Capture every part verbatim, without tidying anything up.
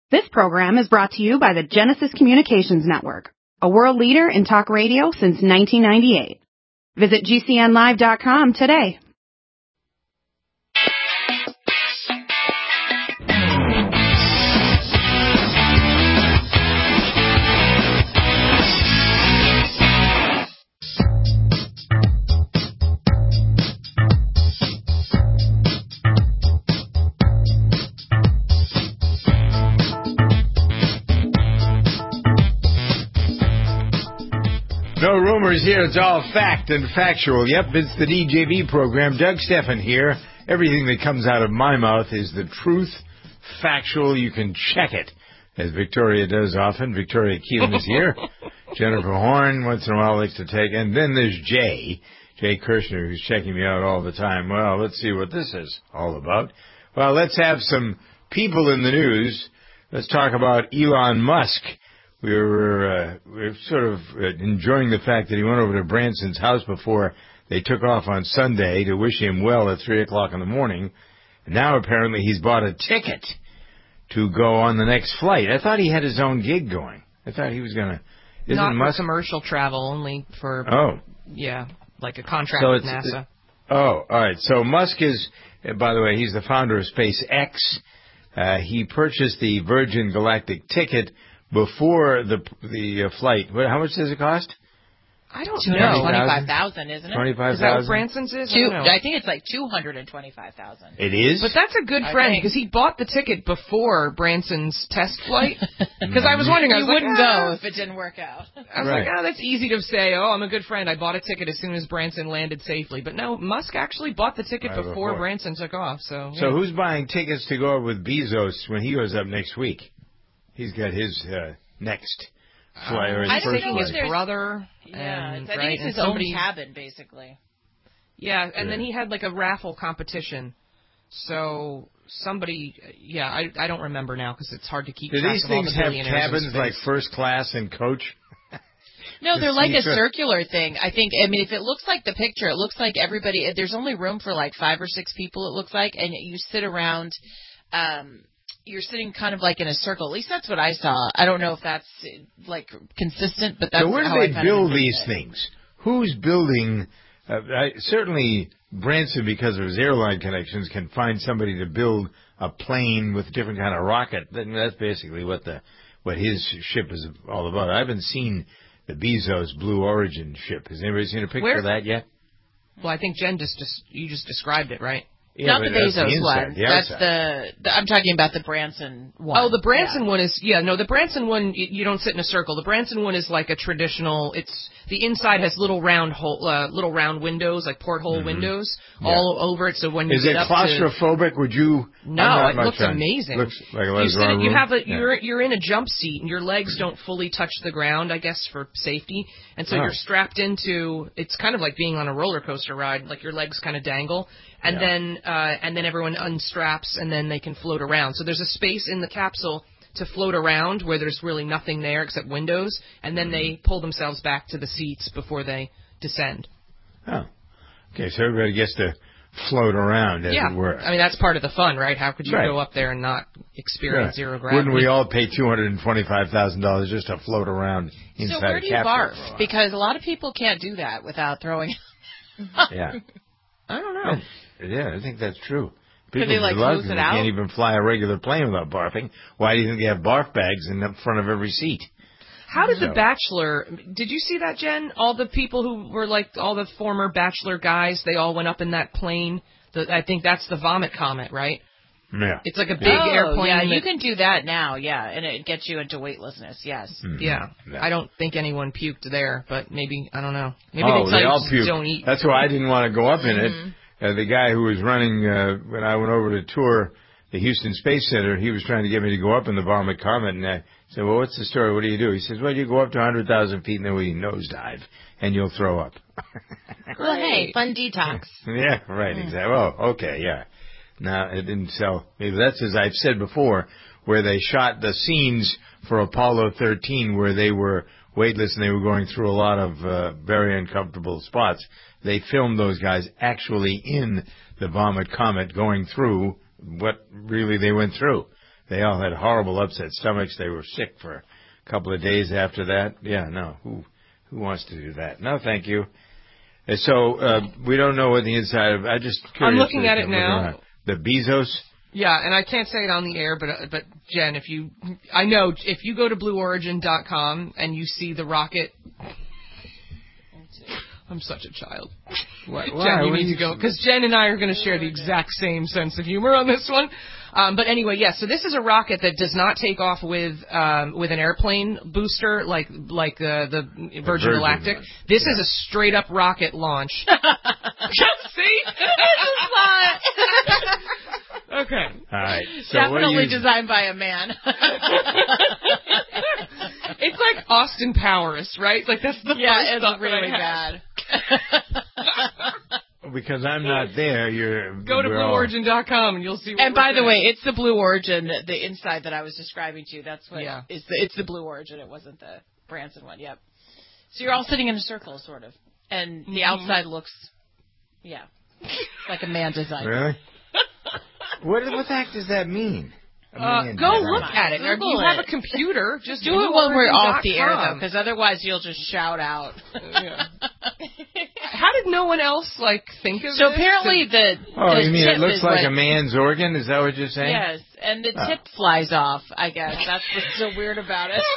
This program is brought to you by the Genesis Communications Network, a world leader in talk radio since nineteen ninety-eight. Visit G C N live dot com today. No rumors here. It's all fact and factual. Yep, it's the D J V program. Doug Stephan here. Everything that comes out of my mouth is the truth, factual. You can check it, as Victoria does often. Victoria Keelan is here. Jennifer Horn once in a while likes to take. And then there's Jay, Jay Kirshner, who's checking me out all the time. Well, let's see what this is all about. Well, let's have some people in the news. Let's talk about Elon Musk. We were, uh, we were sort of uh, enjoying the fact that he went over to Branson's house before they took off on Sunday to wish him well at three o'clock in the morning. And now apparently he's bought a ticket to go on the next flight. I thought he had his own gig going. I thought he was going to... Not Musk... for commercial travel, only for... Oh. Yeah, like a contract so with NASA. It, oh, all right. So Musk is, uh, by the way, he's the founder of SpaceX. Uh, he purchased the Virgin Galactic ticket before the the uh, flight. What, how much does it cost? I don't know. know. twenty-five thousand, isn't it? twenty-five thousand. Is that what Branson's is? Two, I, I think it's like two hundred twenty-five thousand. It is? But that's a good I friend, think. because he bought the ticket before Branson's test flight. Because I was wondering, I You was wouldn't like, ah. go if it didn't work out. I was Right. like, oh, that's easy to say. Oh, I'm a good friend. I bought a ticket as soon as Branson landed safely. But no, Musk actually bought the ticket Right, before, before Branson took off. So, So yeah. who's buying tickets to go up with Bezos when he goes up next week? He's got his uh, next flight, or his I don't first know flight. if his there's- brother. Yeah, and, I think right, it's and his somebody, own cabin, basically. Yeah, and Yeah. then he had like a raffle competition. So somebody, yeah, I I don't remember now because it's hard to keep Do track these of all things the have billionaires in cabins like space. first class and coach? No, The they're like a seats are- circular thing. I think, I mean, if it looks like the picture, it looks like everybody, there's only room for like five or six people, it looks like, and you sit around, um, you're sitting kind of like in a circle. At least that's what I saw. I don't know if that's like consistent, but that's So where do how I they kind of build envision these it. things? Who's building? Uh, I, certainly Branson, because of his airline connections, can find somebody to build a plane with a different kind of rocket. Then that's basically what the what his ship is all about. I haven't seen the Bezos Blue Origin ship. Has anybody seen a picture Where- of that yet? Well, I think Jen just, just you just described it, right? Yeah, Not but the that's Bezos inside, one. the That's outside. the, the. I'm talking about the Branson one. Oh, the Branson Yeah. one is, yeah, no, the Branson one, you, you don't sit in a circle. The Branson one is like a traditional, it's, the inside has little round hole, uh, little round windows, like porthole Mm-hmm. windows, Yeah. all over it, so when you Is get it up to... claustrophobic? Would you? No, I'm not it much looks on- amazing. Looks like a You, large sit, in- you room. have a, Yeah. you're, you're in a jump seat, and your legs don't fully touch the ground, I guess, for safety, and so Oh. you're strapped into, it's kind of like being on a roller coaster ride, like your legs kind of dangle, and Yeah. then, uh, and then everyone unstraps, and then they can float around. So there's a space in the capsule to float around where there's really nothing there except windows, and then they pull themselves back to the seats before they descend. Oh. Okay, so everybody gets to float around, as yeah, it were. I mean, that's part of the fun, right? How could you Right. go up there and not experience Right. zero gravity? Wouldn't we all pay two hundred twenty-five thousand dollars just to float around inside So where a do you capsule? barf? Because a lot of people can't do that without throwing. Yeah. I don't know. Yeah, I think that's true. Could People they, like, love close them. it They out? can't even fly a regular plane without barfing. Why do you think they have barf bags in the front of every seat? How did So- The Bachelor, did you see that, Jen? All the people who were like, all the former Bachelor guys, they all went up in that plane. The, I think that's the vomit comet, right? Yeah. It's like a big oh, airplane. yeah, that- you can do that now, yeah, and it gets you into weightlessness, yes. Mhm. Yeah. Yeah. I don't think anyone puked there, but maybe, I don't know. Maybe oh, they tell they you all just puke. don't eat. That's why I didn't want to go up in Mm-hmm. it. Uh, the guy who was running, uh, when I went over to tour the Houston Space Center, he was trying to get me to go up in the Vomit Comet, and I said, well, what's the story? What do you do? He says, well, you go up to one hundred thousand feet, and then we nosedive, and you'll throw up. Well, hey, fun detox. Yeah, right, exactly. Oh, okay, yeah. Now, it didn't sell. Maybe that's, as I've said before, where they shot the scenes for Apollo thirteen where they were weightless and they were going through a lot of uh, very uncomfortable spots. They filmed those guys actually in the Vomit Comet going through what really they went through. they all had horrible upset stomachs. They were sick for a couple of days after that. Yeah, no. Who who wants to do that? No, thank you. And so uh, we don't know what the inside of. I just curious I'm looking to- at to it look now. around. The Bezos. Yeah, and I can't say it on the air, but uh, but Jen, if you, I know if you go to blue origin dot com and you see the rocket. I'm such a child. Why, Jen, why? you What need do to go because Jen and I are going to share the exact same sense of humor on this one. Um, but anyway, yes. Yeah, so this is a rocket that does not take off with um, with an airplane booster like like uh, the Virgin, Virgin Galactic. one. This Yeah. is a straight up rocket launch. See, This is fun. okay. All right. So what do Definitely you, designed by a man. It's like Austin Powers, right? Like that's the Yeah, first it's thought that I really had. bad. because I'm not there, you're Go to we're blue all- origin dot com and you'll see what And we're by the saying. way, it's the Blue Origin, the inside that I was describing to you. That's what Yeah. is the, it's the Blue Origin. It wasn't the Branson one. Yep. So you're all sitting in a circle, sort of, and the Mhm. outside looks, yeah, like a man design. Really? what what the heck does that mean? A Uh, man go design. look at it. Or do you Google have it. a computer? Just Do it when we're off the air, though, blue origin dot com. because otherwise you'll just shout out. Yeah. How did no one else like think of So this? apparently the Oh, the you mean tip it looks is like what- a man's organ? Is that what you're saying? Yes, and the Oh. tip flies off. I guess that's what's so weird about it.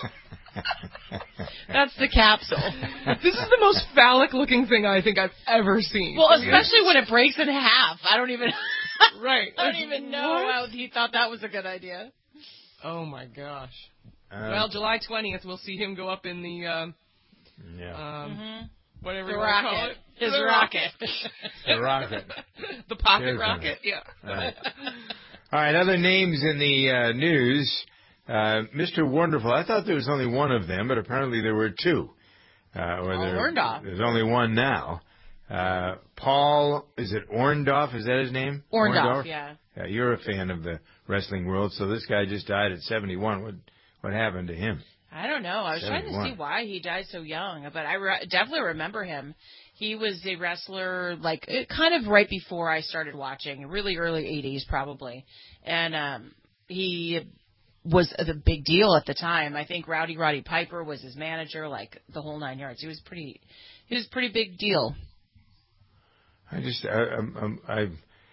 That's the capsule. This is the most phallic looking thing I think I've ever seen. Well, especially when it breaks in half. I don't even. Right. I don't even know What? how he thought that was a good idea. Oh my gosh. Uh, Well, July twentieth, we'll see him go up in the um, yeah. um Mm-hmm. whatever The you want to call rocket. it. His The rocket. the rocket. The pocket There's rocket. one. Yeah. Right. All right, other names in the uh, news. Uh, Mister Wonderful. I thought there was only one of them, but apparently there were two. Uh, or Paul there, Orndorff. There's only one now. Uh, Paul, is it Orndorff? Is that his name? Orndorff, yeah. Yeah, you're a fan of the wrestling world, so this guy just died at seventy-one. What what happened to him? I don't know. I was trying to seventy-one. see why he died so young, but I re- definitely remember him. He was a wrestler, like uh, kind of right before I started watching, really early eighties probably, and um, he was a big deal at the time. I think Rowdy Roddy Piper was his manager, like the whole nine yards. He was pretty, he was a pretty big deal. I just I I'm, I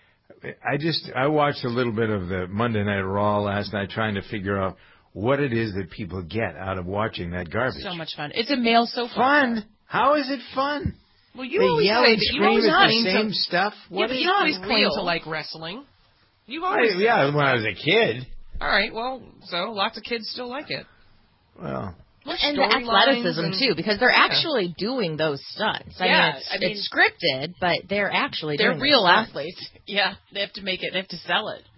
I just I watched a little bit of the Monday Night Raw last night, trying to figure out what it is that people get out of watching that garbage. So much fun. It's a male sofa. Fun? How is it fun? Well, you They always yell say and that you scream always at the claim same to, stuff. yeah, What but is you always not claim real. to like wrestling. You've I, always yeah, said when I that. was a kid. All right. Well, so lots of kids still like it. Well, And the storylines athleticism, and- too, because they're Yeah. actually doing those stunts. I Yeah, mean, it's, I mean- it's scripted, but they're actually They're doing real those stunts. athletes. Yeah, they have to make it. They have to sell it.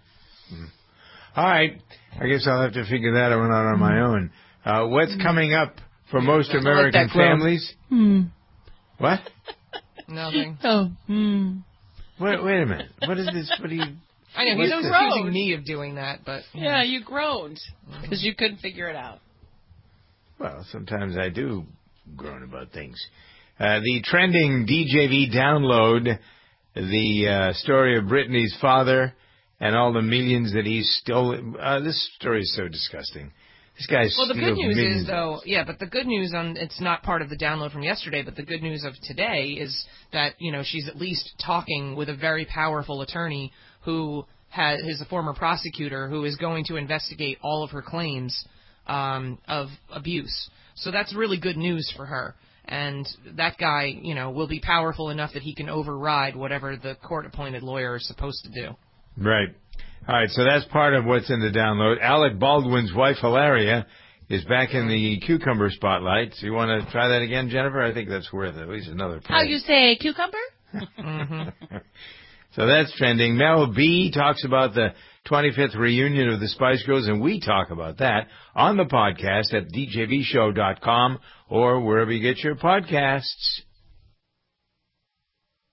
all right. I guess I'll have to figure that one out on my own. Uh, what's coming up for most American that groan. families? Hmm. What? Nothing. Oh, hmm. Wait, wait a minute. What is this? What do you? I know What's he's this? accusing me of doing that, but Yeah, you groaned because you couldn't figure it out. Well, sometimes I do groan about things. Uh, the trending D J V download, the uh, story of Britney's father and all the millions that he stole. Uh, this story is so disgusting. This guy Well, the good steals news millions. is, though, yeah, but the good news on it's not part of the download from yesterday, but the good news of today is that, you know, she's at least talking with a very powerful attorney who has, is a former prosecutor who is going to investigate all of her claims um, of abuse. So that's really good news for her. And that guy, you know, will be powerful enough that he can override whatever the court-appointed lawyer is supposed to do. Right. All right, so that's part of what's in the download. Alec Baldwin's wife, Hilaria, is back in the cucumber spotlight. So you want to try that again, Jennifer? I think that's worth at least another play. How you say cucumber? Mm-hmm. So that's trending. Mel B talks about the twenty-fifth reunion of the Spice Girls, and we talk about that on the podcast at d j v show dot com or wherever you get your podcasts.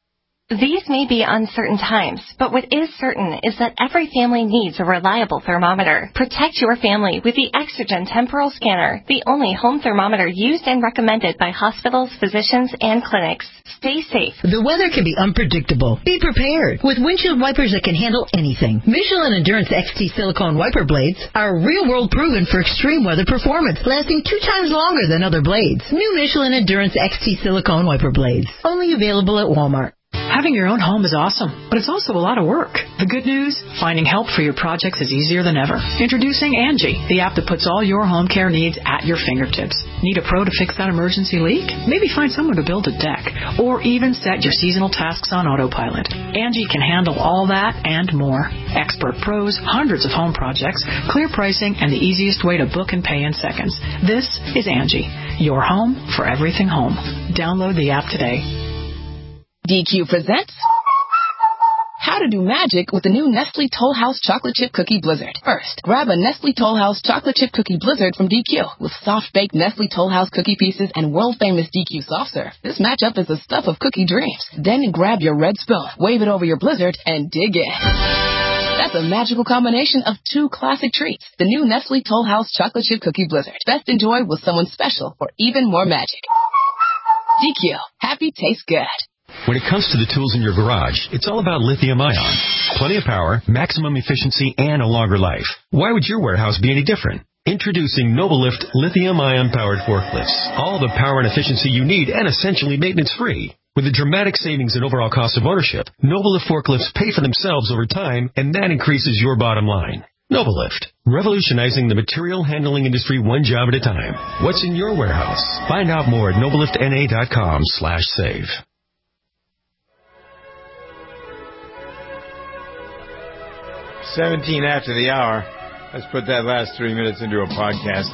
These may be uncertain times, but what is certain is that every family needs a reliable thermometer. Protect your family with the Exergen Temporal Scanner, the only home thermometer used and recommended by hospitals, physicians, and clinics. Stay safe. The weather can be unpredictable. Be prepared with windshield wipers that can handle anything. Michelin Endurance X T silicone wiper blades are real-world proven for extreme weather performance, lasting two times longer than other blades. New Michelin Endurance X T silicone wiper blades, only available at Walmart. Having your own home is awesome, but it's also a lot of work. The good news, finding help for your projects is easier than ever. Introducing Angie, the app that puts all your home care needs at your fingertips. Need a pro to fix that emergency leak? Maybe find someone to build a deck, or even set your seasonal tasks on autopilot. Angie can handle all that and more. Expert pros, hundreds of home projects, clear pricing, and the easiest way to book and pay in seconds. This is Angie, your home for everything home. Download the app today. D Q presents How to Do Magic with the new Nestle Toll House Chocolate Chip Cookie Blizzard. First, grab a Nestle Toll House Chocolate Chip Cookie Blizzard from D Q with soft-baked Nestle Toll House cookie pieces and world-famous D Q soft serve. This matchup is the stuff of cookie dreams. Then grab your red spoon, wave it over your Blizzard, and dig in. That's a magical combination of two classic treats. The new Nestle Toll House Chocolate Chip Cookie Blizzard. Best enjoyed with someone special for even more magic. D Q. Happy tastes good. When it comes to the tools in your garage, it's all about lithium-ion. Plenty of power, maximum efficiency, and a longer life. Why would your warehouse be any different? Introducing NobleLift lithium-ion powered forklifts. All the power and efficiency you need and essentially maintenance-free. With a dramatic savings in overall cost of ownership, NobleLift forklifts pay for themselves over time, and that increases your bottom line. NobleLift, revolutionizing the material handling industry one job at a time. What's in your warehouse? Find out more at nobeliftna.com slash save. seventeen after the hour. Let's put that last three minutes into a podcast.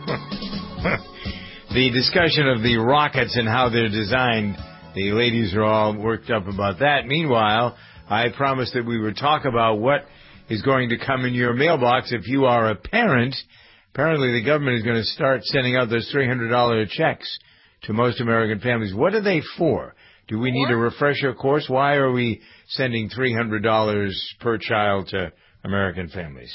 The discussion of the rockets and how they're designed, the ladies are all worked up about that. Meanwhile, I promised that we would talk about what is going to come in your mailbox if you are a parent. Apparently the government is going to start sending out those three hundred dollars checks to most American families. What are they for? Do we need a refresher course? Why are we sending three hundred dollars per child to American families?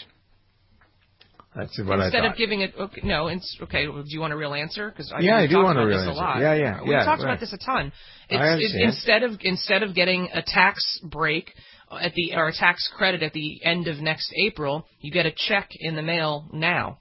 That's what I thought. Instead of giving it, okay, no, it's, okay, well, do you want a real answer? Because I yeah, I do want about a real this answer. A lot. Yeah, yeah, we yeah. talked right. about this a ton. It's, I understand. It, instead of instead of getting a tax break at the or a tax credit at the end of next April, you get a check in the mail now.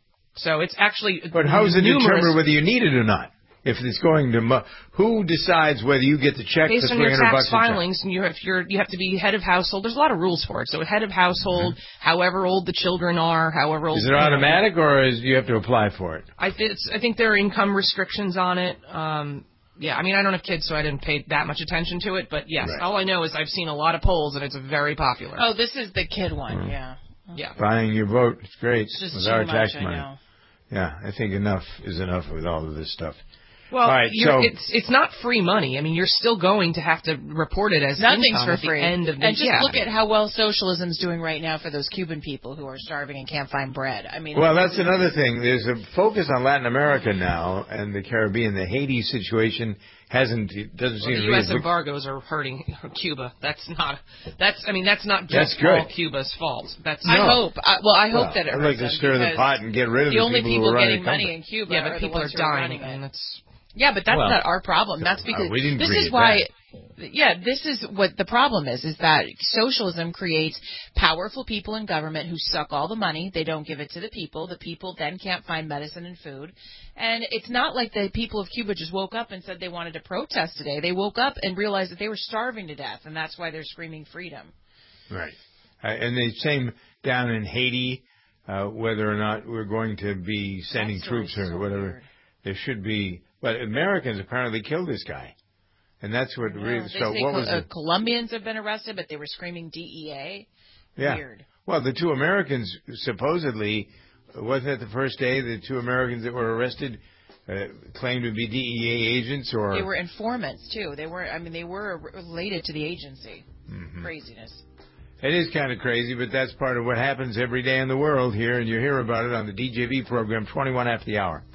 So it's actually. But how is it numerous, determined whether you need it or not? If it's going to, mo- who decides whether you get the check based for on three your hundred tax bucks a check? filings, and you have your you have to be head of household. There's a lot of rules for it. So head of household, mm-hmm. however old the children are, however old. Is it automatic, or is you have to apply for it? I think I think there are income restrictions on it. Um, yeah, I mean I don't have kids, so I didn't pay that much attention to it. But yes, right. All I know is I've seen a lot of polls, and it's very popular. Oh, this is the kid one, mm-hmm. yeah. Yeah. Buying your vote, it's great it's just with too our much, tax I money. know. Yeah, I think enough is enough with all of this stuff. Well, right, you're, so, it's it's not free money. I mean, you're still going to have to report it as nothing's income for at free. the end of the And just yeah. look at how well socialism's doing right now for those Cuban people who are starving and can't find bread. I mean, well, that's another thing. There's a focus on Latin America now and the Caribbean. The Haiti situation hasn't it doesn't well, seem the to U S be embargoes are hurting Cuba. That's not. That's. I mean, that's not just that's good. all Cuba's fault. That's. I no. hope. I, well, I hope well, that it I'd hurts like to stir them the pot and get rid of the, the only people, people who are getting running money in Cuba. Yeah, but are people the ones are who are dying, running and it. it's. Yeah, but that's well, not our problem. That's because uh, we didn't this is create why. That. Yeah, this is what the problem is, is that socialism creates powerful people in government who suck all the money. They don't give it to the people. The people then can't find medicine and food. And it's not like the people of Cuba just woke up and said they wanted to protest today. They woke up and realized that they were starving to death, and that's why they're screaming freedom. Right. Uh, and the same down in Haiti, uh, whether or not we're going to be sending troops or so whatever. Weird. There should be. But Americans apparently killed this guy. And that's what No, really. they So say what Col- was uh, it? Colombians have been arrested, but they were screaming D E A. Yeah. Weird. Well, the two Americans supposedly, wasn't it the first day the two Americans that were arrested uh, claimed to be D E A agents or? They were informants too. They were. I mean, they were related to the agency. Mm-hmm. Craziness. It is kind of crazy, but that's part of what happens every day in the world here, and you hear about it on the D J V program, twenty-one after the hour.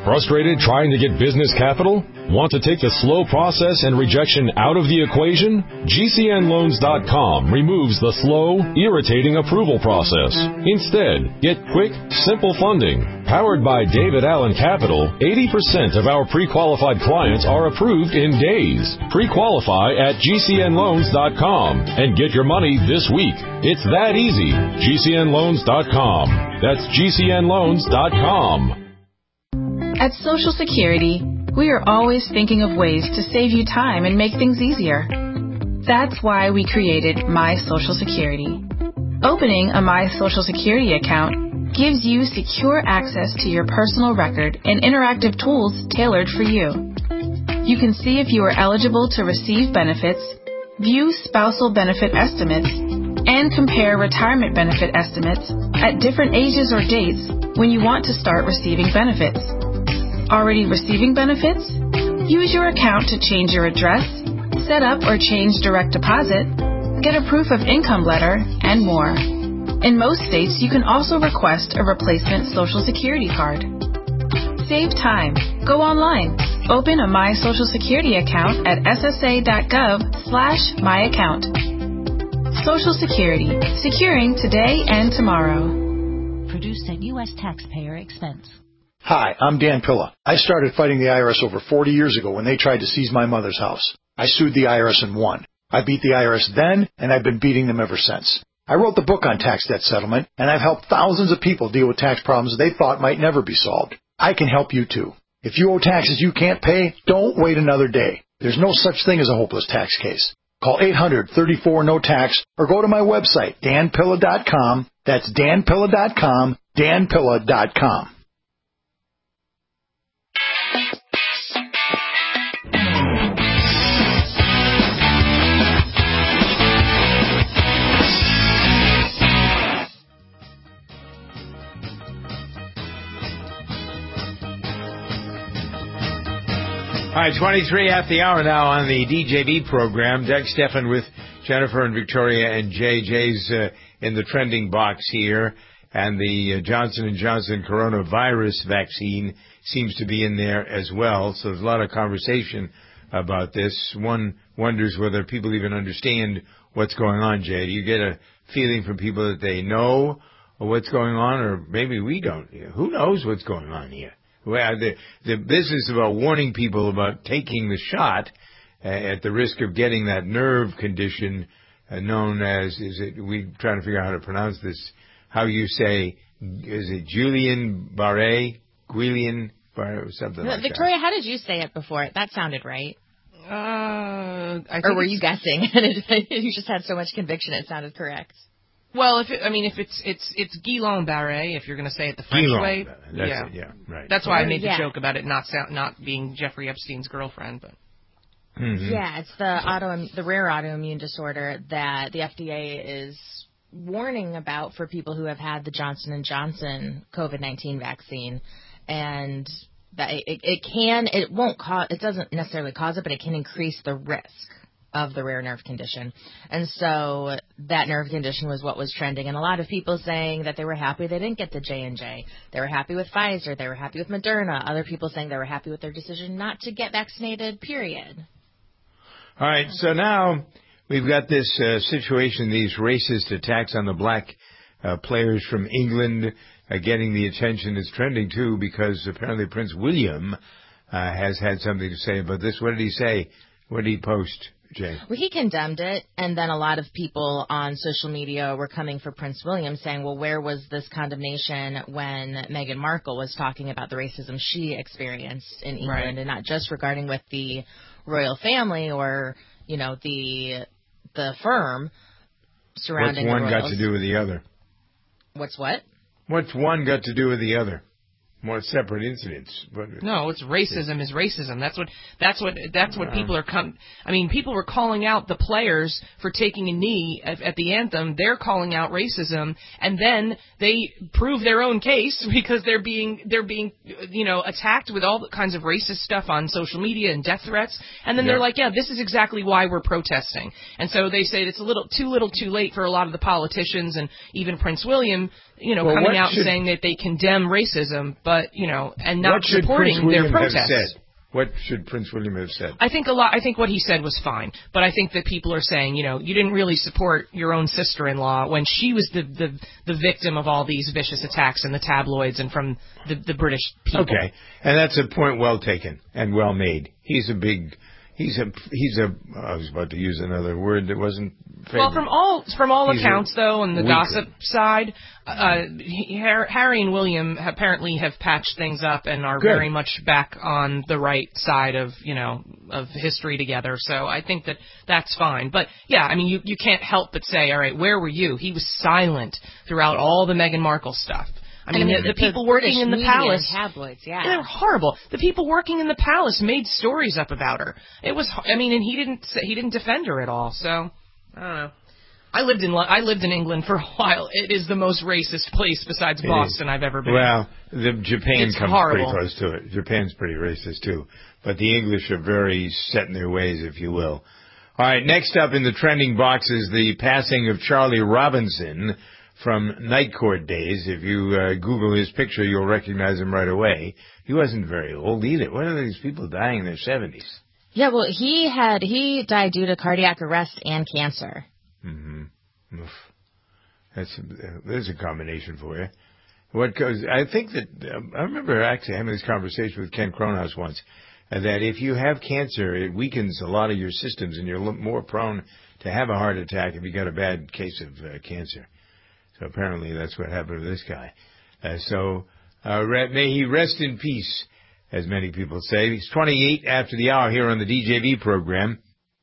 Frustrated trying to get business capital? Want to take the slow process and rejection out of the equation? G C N loans dot com removes the slow, irritating approval process. Instead, get quick, simple funding. Powered by David Allen Capital, eighty percent of our pre-qualified clients are approved in days. Pre-qualify at G C N loans dot com and get your money this week. It's that easy. G C N loans dot com. That's G C N loans dot com. At Social Security, we are always thinking of ways to save you time and make things easier. That's why we created My Social Security. Opening a My Social Security account gives you secure access to your personal record and interactive tools tailored for you. You can see if you are eligible to receive benefits, view spousal benefit estimates, and compare retirement benefit estimates at different ages or dates when you want to start receiving benefits. Already receiving benefits? Use your account to change your address, set up or change direct deposit, get a proof of income letter, and more. In most states, you can also request a replacement Social Security card. Save time. Go online. Open a My Social Security account at S S A dot gov slash my account. Social Security. Securing today and tomorrow. Produced at U S taxpayer expense. Hi, I'm Dan Pilla. I started fighting the I R S over forty years ago when they tried to seize my mother's house. I sued the I R S and won. I beat the I R S then, and I've been beating them ever since. I wrote the book on tax debt settlement, and I've helped thousands of people deal with tax problems they thought might never be solved. I can help you too. If you owe taxes you can't pay, don't wait another day. There's no such thing as a hopeless tax case. Call eight hundred, thirty-four, no tax or go to my website, dan pilla dot com. That's dan pilla dot com, dan pilla dot com. All right, twenty-three at the hour now on the D J V program. Doug Stephan with Jennifer and Victoria and Jay. Jay's uh, in the trending box here, and the uh, Johnson and Johnson coronavirus vaccine seems to be in there as well. So there's a lot of conversation about this. One wonders whether people even understand what's going on, Jay. Do you get a feeling from people that they know what's going on, or maybe we don't? Who knows what's going on here? Well, the, the business about warning people about taking the shot uh, at the risk of getting that nerve condition uh, known as, is it, we trying to figure out how to pronounce this, how you say, is it Guillain-Barré? Guillain-Barré, something like Victoria, that. how did you say it before? That sounded right. Uh, I or were you guessing? You just had so much conviction it sounded correct. Well, if it, I mean, if it's it's it's Guillain-Barré, if you're going to say it the French Guillain, way, that's yeah, it, yeah, right. That's why I made yeah. the joke about it not sound, not being Jeffrey Epstein's girlfriend, but. Mm-hmm. Yeah, it's the auto the rare autoimmune disorder that the F D A is warning about for people who have had the Johnson and Johnson COVID nineteen vaccine, and that it, it can it won't cause it doesn't necessarily cause it, but it can increase the risk of the rare nerve condition. And so that nerve condition was what was trending, and a lot of people saying that they were happy they didn't get the J and J. They were happy with Pfizer. They were happy with Moderna. Other people saying they were happy with their decision not to get vaccinated, period. All right, so now we've got this uh, situation, these racist attacks on the black uh, players from England uh, getting the attention. It's trending, too, because apparently Prince William uh, has had something to say about this. What did he say? What did he post, Jay? Well, he condemned it, and then a lot of people on social media were coming for Prince William, saying, well, where was this condemnation when Meghan Markle was talking about the racism she experienced in England, Right. and not just regarding with the royal family or, you know, the the firm surrounding What's one the royals. got to do with the other? What's what? What's one got to do with the other? More separate incidents. But No, it's racism is racism. That's what that's what that's what people are com- I mean, people were calling out the players for taking a knee at, at the anthem. They're calling out racism, and then they prove their own case because they're being they're being you know attacked with all kinds of racist stuff on social media and death threats. And then Yeah. they're like, yeah, this is exactly why we're protesting. And so they say it's a little too little, too late for a lot of the politicians and even Prince William, you know, Well, coming what out should- and saying that they condemn racism, but but, you know, and not what should supporting Prince William their protests. Have said? What should Prince William have said? I think a lot. I think what he said was fine, but I think that people are saying, you know, you didn't really support your own sister-in-law when she was the the, the victim of all these vicious attacks in the tabloids and from the, the British people. Okay, and that's a point well taken and well made. He's a big. He's a. He's a. I was about to use another word that wasn't. Favorite. Well, from all from all He's accounts, though, on the weaker. gossip side, uh, he, Harry and William apparently have patched things up and are Good. very much back on the right side of, you know, of history together. So I think that that's fine. But yeah, I mean, you you can't help but say, all right, where were you? He was silent throughout all the Meghan Markle stuff. I mean, the, the people working in the palace, tabloids, yeah. they're horrible. The people working in the palace made stories up about her. It was, I mean, and he didn't he didn't defend her at all. So. I don't know. I lived in I lived in England for a while. It is the most racist place besides It Boston is. I've ever been. Well, the Japan It's comes horrible. pretty close to it. Japan's pretty racist too, but the English are very set in their ways, if you will. All right, next up in the trending box is the passing of Charlie Robinson from Night Court days. If you uh, Google his picture, you'll recognize him right away. He wasn't very old either. What are these people dying in their seventies? Yeah, well, he had he died due to cardiac arrest and cancer. Mm-hmm. Oof. That's uh, there's a combination for you. What goes? I think that um, I remember actually having this conversation with Ken Cronhaus once, uh, that if you have cancer, it weakens a lot of your systems, and you're l- more prone to have a heart attack if you got a bad case of uh, cancer. So apparently that's what happened to this guy. Uh, so uh, re- may he rest in peace, as many people say. It's twenty-eight after the hour here on the D J V program.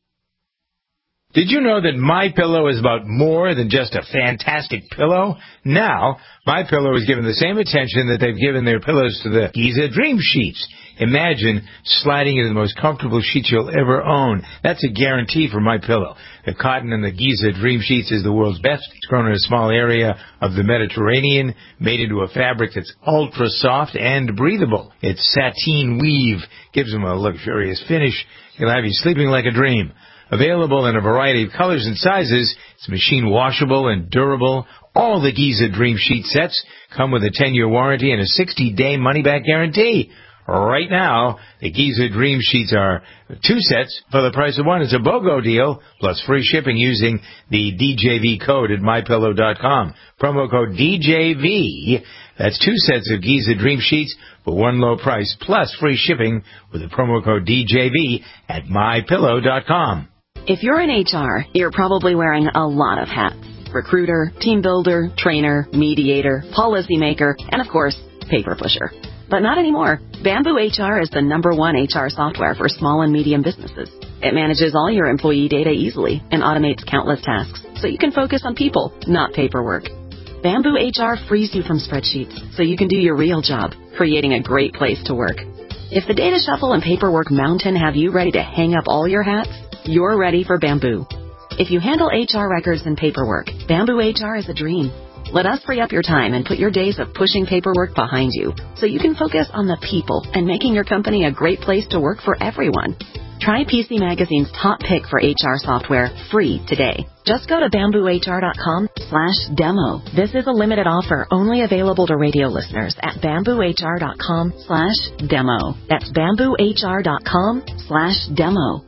Did you know that MyPillow is about more than just a fantastic pillow? Now, MyPillow is given the same attention that they've given their pillows to the Giza Dream Sheets. Imagine sliding into the most comfortable sheets you'll ever own. That's a guarantee for MyPillow. The cotton in the Giza Dream Sheets is the world's best. It's grown in a small area of the Mediterranean, made into a fabric that's ultra soft and breathable. Its sateen weave gives them a luxurious finish. It'll have you sleeping like a dream. Available in a variety of colors and sizes, it's machine washable and durable. All the Giza Dream Sheet sets come with a ten-year warranty and a sixty-day money-back guarantee. Right now, the Giza Dream Sheets are two sets for the price of one. It's a BOGO deal, plus free shipping using the D J V code at my pillow dot com. Promo code D J V. That's two sets of Giza Dream Sheets for one low price, plus free shipping with the promo code D J V at my pillow dot com. If you're in H R, you're probably wearing a lot of hats. Recruiter, team builder, trainer, mediator, policymaker, and of course, paper pusher. But not anymore. Bamboo H R is the number one H R software for small and medium businesses. It manages all your employee data easily and automates countless tasks, so you can focus on people, not paperwork. Bamboo H R frees you from spreadsheets, so you can do your real job, creating a great place to work. If the data shuffle and paperwork mountain have you ready to hang up all your hats, you're ready for Bamboo. If you handle H R records and paperwork, Bamboo H R is a dream. Let us free up your time and put your days of pushing paperwork behind you so you can focus on the people and making your company a great place to work for everyone. Try P C Magazine's top pick for H R software free today. Just go to bamboo h r dot com slash demo. This is a limited offer only available to radio listeners at bamboo h r dot com slash demo. That's bamboo h r dot com slash demo.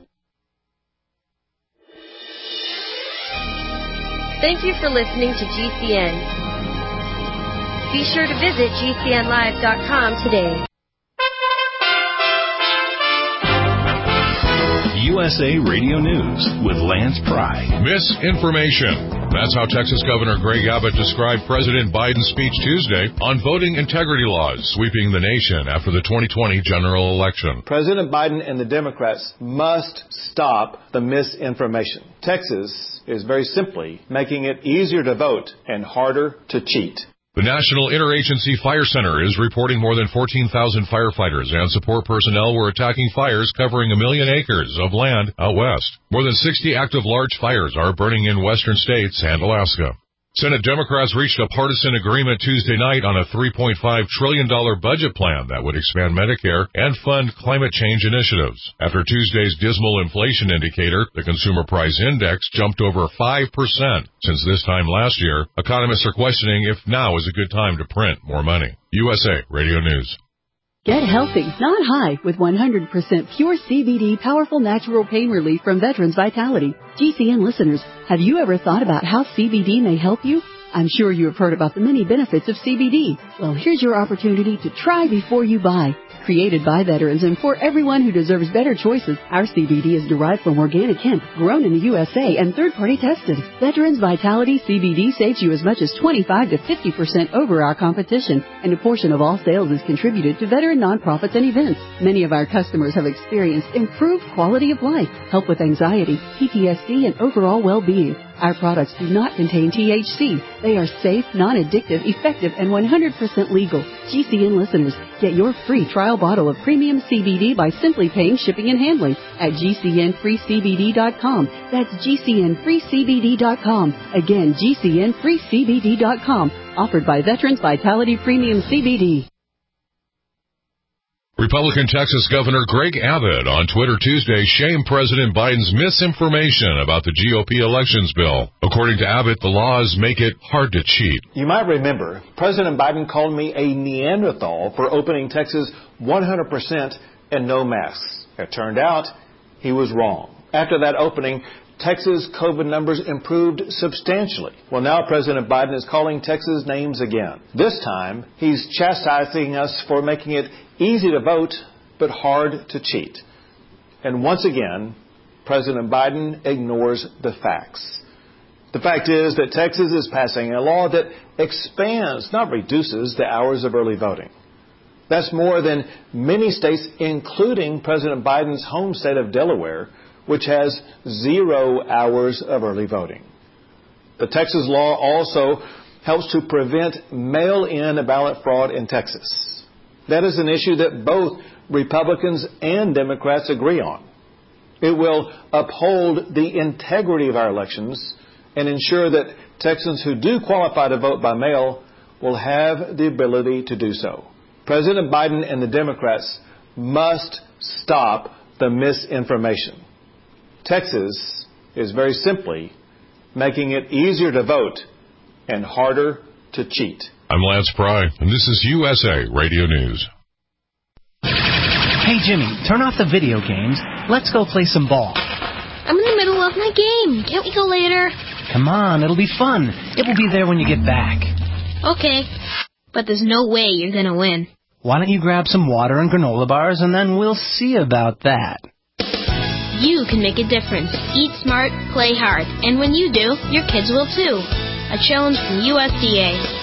Thank you for listening to G C N. Be sure to visit G C N live dot com today. U S A Radio News with Lance Pry. Misinformation. That's how Texas Governor Greg Abbott described President Biden's speech Tuesday on voting integrity laws sweeping the nation after the twenty twenty general election. President Biden and the Democrats must stop the misinformation. Texas is very simply making it easier to vote and harder to cheat. The National Interagency Fire Center is reporting more than fourteen thousand firefighters and support personnel were attacking fires covering a million acres of land out west. More than sixty active large fires are burning in western states and Alaska. Senate Democrats reached a partisan agreement Tuesday night on a three point five trillion dollars budget plan that would expand Medicare and fund climate change initiatives. After Tuesday's dismal inflation indicator, the Consumer Price Index jumped over five percent. Since this time last year, economists are questioning if now is a good time to print more money. U S A Radio News. Get healthy, not high, with one hundred percent pure C B D powerful natural pain relief from Veterans Vitality. G C N listeners, have you ever thought about how C B D may help you? I'm sure you have heard about the many benefits of C B D. Well, here's your opportunity to try before you buy. Created by veterans and for everyone who deserves better choices, our C B D is derived from organic hemp, grown in the U S A and third-party tested. Veterans Vitality C B D saves you as much as twenty-five to fifty percent over our competition, and a portion of all sales is contributed to veteran nonprofits and events. Many of our customers have experienced improved quality of life, help with anxiety, P T S D, and overall well-being. Our products do not contain T H C. They are safe, non-addictive, effective, and one hundred percent legal. G C N listeners, get your free trial bottle of premium C B D by simply paying shipping and handling at G C N free C B D dot com. That's G C N free C B D dot com. Again, G C N free C B D dot com. Offered by Veterans Vitality Premium C B D. Republican Texas Governor Greg Abbott on Twitter Tuesday shamed President Biden's misinformation about the G O P elections bill. According to Abbott, the laws make it hard to cheat. You might remember, President Biden called me a Neanderthal for opening Texas one hundred percent and no masks. It turned out he was wrong. After that opening, Texas COVID numbers improved substantially. Well, now President Biden is calling Texas names again. This time, he's chastising us for making it easy to vote, but hard to cheat. And once again, President Biden ignores the facts. The fact is that Texas is passing a law that expands, not reduces, the hours of early voting. That's more than many states, including President Biden's home state of Delaware, which has zero hours of early voting. The Texas law also helps to prevent mail-in ballot fraud in Texas. That is an issue that both Republicans and Democrats agree on. It will uphold the integrity of our elections and ensure that Texans who do qualify to vote by mail will have the ability to do so. President Biden and the Democrats must stop the misinformation. Texas is very simply making it easier to vote and harder to cheat. I'm Lance Pry, and this is U S A Radio News. Hey, Jimmy, turn off the video games. Let's go play some ball. I'm in the middle of my game. Can't we go later? Come on, it'll be fun. It will be there when you get back. Okay, but there's no way you're going to win. Why don't you grab some water and granola bars, and then we'll see about that. You can make a difference. Eat smart, play hard. And when you do, your kids will too. A challenge from U S D A.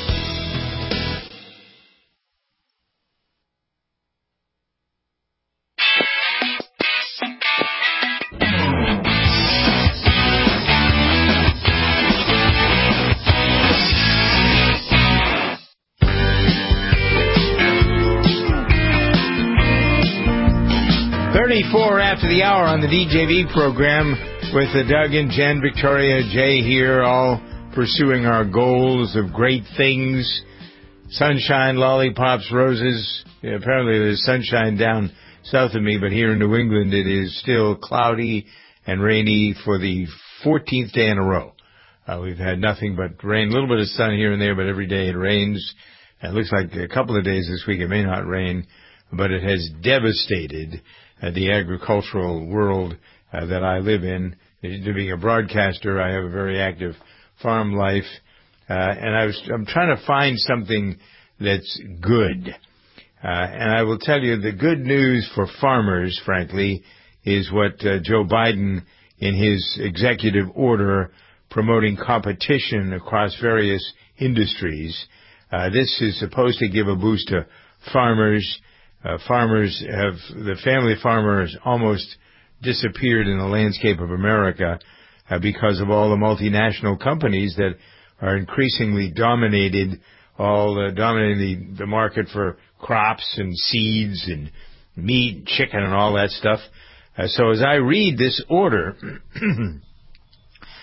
thirty-four after the hour on the D J V program with the Doug and Jen, Victoria, Jay here, all pursuing our goals of great things. Sunshine, lollipops, roses. Yeah, apparently there's sunshine down south of me, but here in New England it is still cloudy and rainy for the fourteenth day in a row. Uh, we've had nothing but rain, a little bit of sun here and there, but every day it rains. It looks like a couple of days this week it may not rain, but it has devastated Uh, the agricultural world uh, that I live in. To being a broadcaster, I have a very active farm life, uh, and I was, I'm trying to find something that's good. Uh, and I will tell you the good news for farmers, frankly, is what uh, Joe Biden, in his executive order promoting competition across various industries, uh, this is supposed to give a boost to farmers. Uh, farmers have, the family farmer has almost disappeared in the landscape of America uh, because of all the multinational companies that are increasingly dominated, all uh, dominating the, the market for crops and seeds and meat, and chicken and all that stuff. Uh, so as I read this order,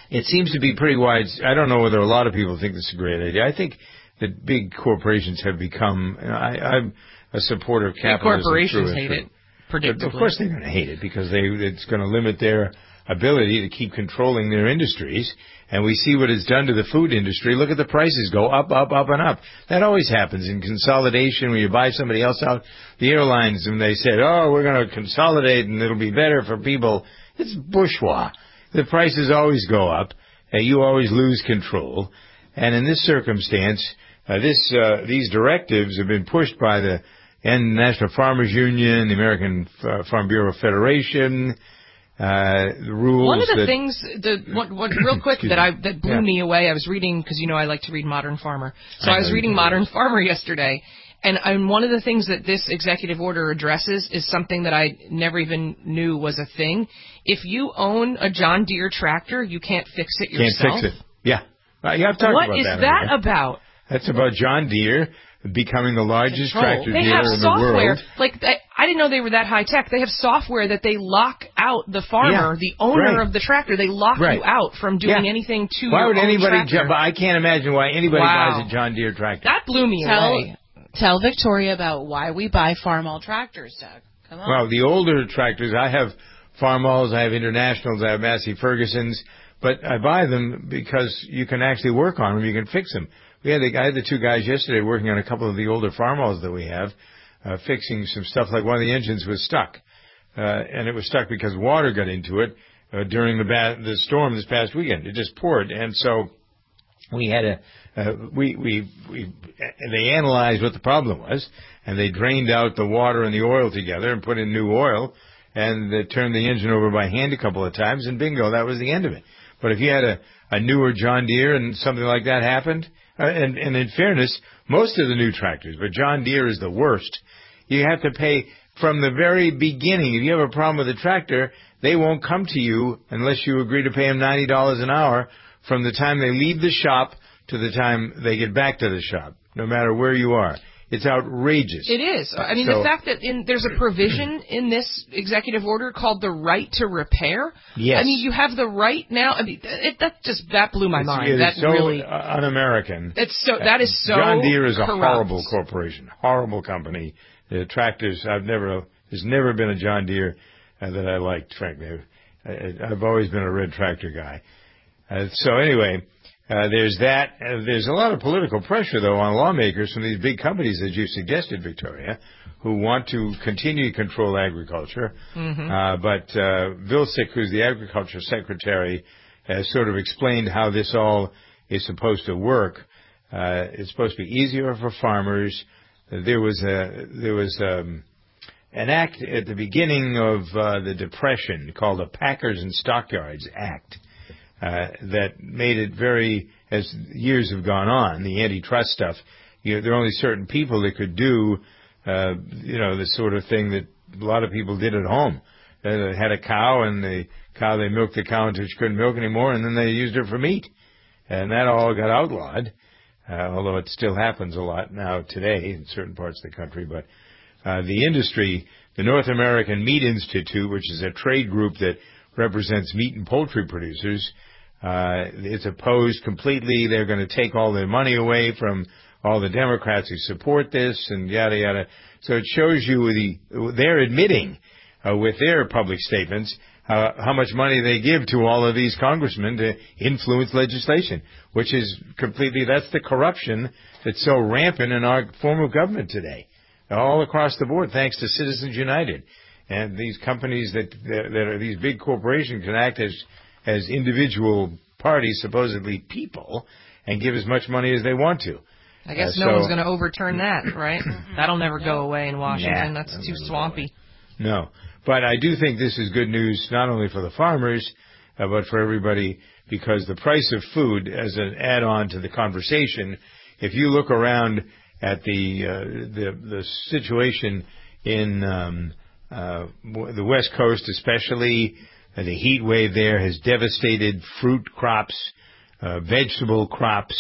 it seems to be pretty wide. I don't know whether a lot of people think this is a great idea. I think that big corporations have become, I, I'm a supporter of capitalism. Big corporations hate true. it, predictably. But of course they're going to hate it because they it's going to limit their ability to keep controlling their industries. And we see what it's done to the food industry. Look at the prices go up, up, up, and up. That always happens in consolidation when you buy somebody else out. The airlines, when they said, oh, we're going to consolidate and it'll be better for people, it's bourgeois. The prices always go up. Uh, you always lose control. And in this circumstance, uh, this uh, these directives have been pushed by the National Farmers Union, the American Farm Bureau Federation, Uh, the rules. One of the that, things, the what, what real quick that I that blew yeah. me away. I was reading because you know I like to read Modern Farmer, so I, I was reading Modern Farmer yesterday, and, and one of the things that this executive order addresses is something that I never even knew was a thing. If you own a John Deere tractor, you can't fix it yourself. Can't fix it. Yeah, uh, yeah I've talked what about is that. What is that about? That's about John Deere becoming the largest Control. tractor they dealer have in software. the world. Like I didn't know they were that high tech. They have software that they lock out the farmer, Yeah, the owner right. of the tractor. They lock Right. you out from doing Yeah. anything to Why your would own anybody tractor. jump? I can't imagine why anybody Wow. buys a John Deere tractor. That blew me Tell, away. tell Victoria about why we buy Farmall tractors, Doug. Come on. Well, the older tractors, I have Farmalls, I have Internationals, I have Massey Fergusons, but I buy them because you can actually work on them, you can fix them. We had the, I had the two guys yesterday working on a couple of the older Farmalls that we have, uh, fixing some stuff like one of the engines was stuck. Uh, and it was stuck because water got into it uh, during the ba- the storm this past weekend. It just poured. And so we had a, uh, we, we, we, they analyzed what the problem was, and they drained out the water and the oil together and put in new oil, and they turned the engine over by hand a couple of times, and bingo, that was the end of it. But if you had a, a newer John Deere and something like that happened, uh, and, and in fairness, most of the new tractors, but John Deere is the worst, you have to pay from the very beginning. If you have a problem with a tractor, they won't come to you unless you agree to pay them ninety dollars an hour from the time they leave the shop to the time they get back to the shop, no matter where you are. It's outrageous. It is. I mean, So- the fact that in, there's a provision in this executive order called the right to repair. Yes. I mean, you have the right now. I mean, it, that just that blew my It's, mind. it is that so really. uh, un-American. It's so that is so. John Deere is a corrupt. horrible corporation, horrible company. The tractors, I've never, there's never been a John Deere uh, that I liked, frankly. I, I've always been a red tractor guy. Uh, so anyway, uh, there's that. Uh, there's a lot of political pressure, though, on lawmakers from these big companies that you suggested, Victoria, who want to continue to control agriculture. Mm-hmm. Uh, but uh, Vilsack, who's the agriculture secretary, has sort of explained how this all is supposed to work. Uh, it's supposed to be easier for farmers. Uh, there was a there was um, an act at the beginning of uh, the Depression called the Packers and Stockyards Act uh, that made it very, as years have gone on, the antitrust stuff. You know, there are only certain people that could do, uh, you know, the sort of thing that a lot of people did at home. Uh, they had a cow, and the cow, they milked the cow until she couldn't milk anymore, and then they used her for meat. And that all got outlawed, uh, although it still happens a lot now today in certain parts of the country. But uh, the industry, the North American Meat Institute, which is a trade group that represents meat and poultry producers, uh, it's opposed completely. They're going to take all their money away from all the Democrats who support this, and yada, yada. So it shows you the they're admitting uh, with their public statements uh, how much money they give to all of these congressmen to influence legislation, which is completely, that's the corruption that's so rampant in our form of government today, all across the board, thanks to Citizens United. And these companies that, that, that are these big corporations can act as, as individual parties, supposedly people, and give as much money as they want to. I guess Uh, no so- one's going to overturn that, right? That'll never go away in Washington. Nah, That's too swampy. No. But I do think this is good news not only for the farmers, uh, but for everybody, because the price of food, as an add-on to the conversation, if you look around at the uh, the, the situation in um, uh, the West Coast especially, uh, the heat wave there has devastated fruit crops, uh, vegetable crops.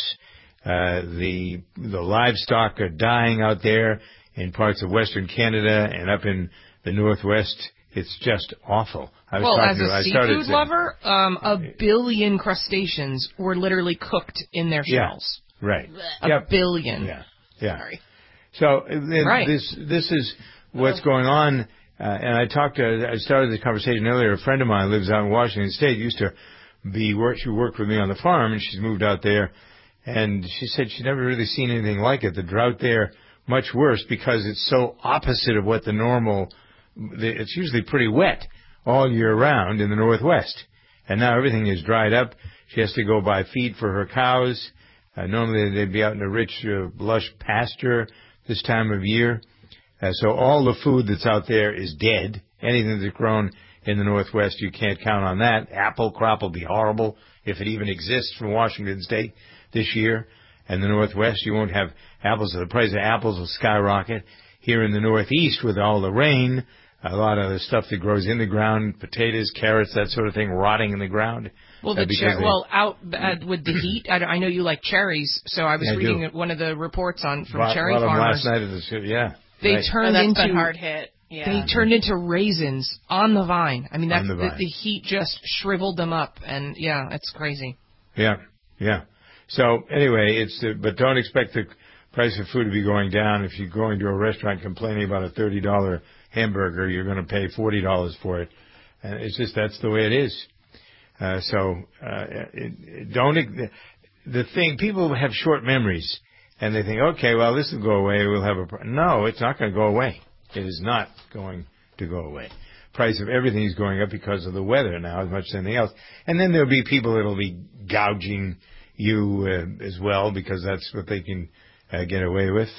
Uh, the the livestock are dying out there in parts of Western Canada and up in the Northwest It's just awful. I was well, talking as to, a I started seafood lover, um, a billion crustaceans were literally cooked in their yeah, shells. Right. A yep. billion. Yeah. Yeah. Sorry. So then right. this this is what's going on. Uh, and I talked to, I started this conversation earlier. A friend of mine lives out in Washington State. Used to be work. She worked with me on the farm, and she's moved out there. And she said she'd never really seen anything like it. The drought there much worse because it's so opposite of what the normal. It's usually pretty wet all year round in the Northwest, and now everything is dried up. She has to go buy feed for her cows. Uh, normally they'd be out in a rich, uh, lush pasture this time of year. Uh, so all the food that's out there is dead. Anything that's grown in the Northwest, you can't count on that. Apple crop will be horrible if it even exists from Washington State this year. And the Northwest, you won't have apples. The price of apples will skyrocket. Here in the Northeast, with all the rain, a lot of the stuff that grows in the ground, potatoes, carrots, that sort of thing, rotting in the ground. Well, the uh, cher- well, out uh, with the heat, I, I know you like cherries, so I was yeah, I reading do. one of the reports on from Bought, cherry bought them farmers. last night at the yeah. They right. turned oh, that's into been hard hit. Yeah. They turned into raisins on the vine. I mean, that's the, the, the heat just shriveled them up, and yeah, it's crazy. Yeah, yeah. So anyway, it's uh, but don't expect the price of food to be going down. If you're going to a restaurant complaining about a thirty dollar hamburger, you're going to pay forty dollars for it. And it's just that's the way it is. Uh, so uh, it, it don't the thing people have short memories, and they think, okay, well this will go away. We'll have a no. It's not going to go away. It is not going to go away. Price of everything is going up because of the weather now as much as anything else. And then there'll be people that'll be gouging you uh, as well because that's what they can uh, get away with.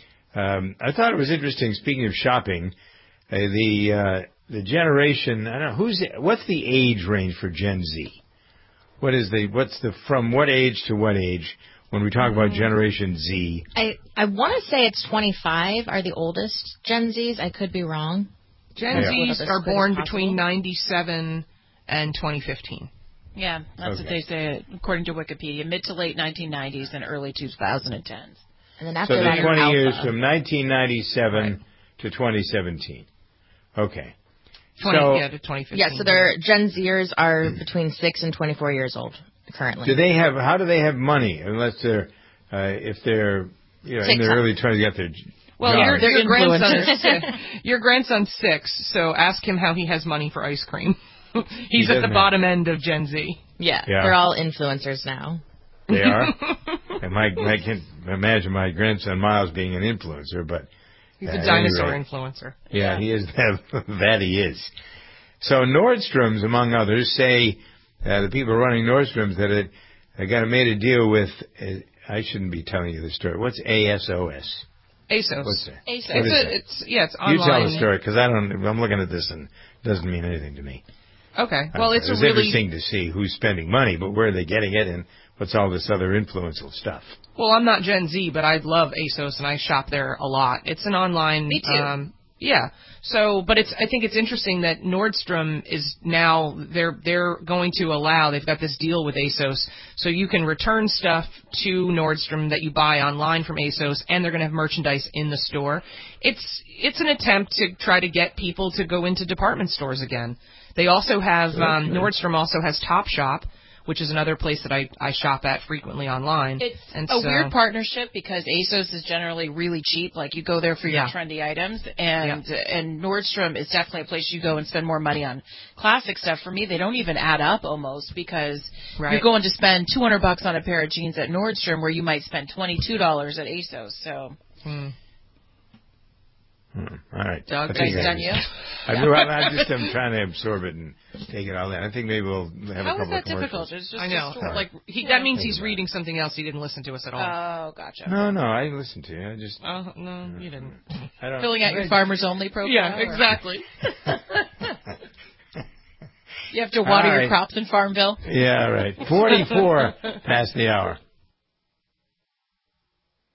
Um, I thought it was interesting. Speaking of shopping, uh, the uh, the generation. I don't know who's what's the age range for Gen Z. What is the what's the from what age to what age when we talk about Generation Z? I I want to say it's twenty-five are the oldest Gen Zs. I could be wrong. Gen yeah. Zs are born between ninety-seven and twenty fifteen. Yeah, that's okay. what they say according to Wikipedia. Mid to late nineteen nineties and early twenty tens. And then after so that, the twenty alpha. years from nineteen ninety-seven right. to twenty seventeen. Okay. twenty, so, yeah, to twenty fifteen. Yeah, so their Gen Zers are between six and twenty-four years old currently. Do they have? How do they have money? Unless they're, uh, if they're, you know, in their early twenties, got their. Well, jobs. your, your grandson is six. Your grandson's six, so ask him how he has money for ice cream. He's he at the bottom end of Gen Z. Yeah, yeah, they're all influencers now. They are. And my, I can imagine my grandson Miles being an influencer, but he's uh, a dinosaur anyway, influencer. Yeah, yeah, he is. That, that he is. So Nordstrom's, among others, say uh, the people running Nordstrom's that it they got made a deal with. Uh, I shouldn't be telling you the story. What's A S O S? ASOS. What's that? ASOS. What it's, is a, that? it's yeah, it's online. You tell the story because I don't. I'm looking at this and it doesn't mean anything to me. Okay. Well, it's it was a really interesting to see who's spending money, but where are they getting it, and what's all this other influential stuff? Well, I'm not Gen Z, but I love ASOS and I shop there a lot. It's an online. Me too. Um, yeah. So, but it's. I think it's interesting that Nordstrom is now they're they're going to allow. They've got this deal with ASOS, so you can return stuff to Nordstrom that you buy online from ASOS, and they're going to have merchandise in the store. It's it's an attempt to try to get people to go into department stores again. They also have um, Nordstrom also has Topshop, which is another place that I, I shop at frequently online. It's and a so, weird partnership because ASOS is generally really cheap. Like, you go there for your yeah. trendy items, and yeah. and Nordstrom is definitely a place you go and spend more money on classic stuff. For me, they don't even add up almost because right. you're going to spend two hundred bucks on a pair of jeans at Nordstrom where you might spend twenty-two dollars at ASOS. So. Hmm. Hmm. All right. Doug, I think nice I on you. I do, I just am trying to absorb it and take it all in. I think maybe we'll have How a couple is that of commercials. difficult? It's just I know. Just, Right. Like he, yeah. that means he's reading something else. He didn't listen to us at all. Oh, gotcha. No, no, I listened to you. I just. Oh no, you didn't. I don't. Filling out your I, farmers only program. Yeah, exactly. You have to water right. your crops in Farmville. Yeah, right. Forty-four past the hour.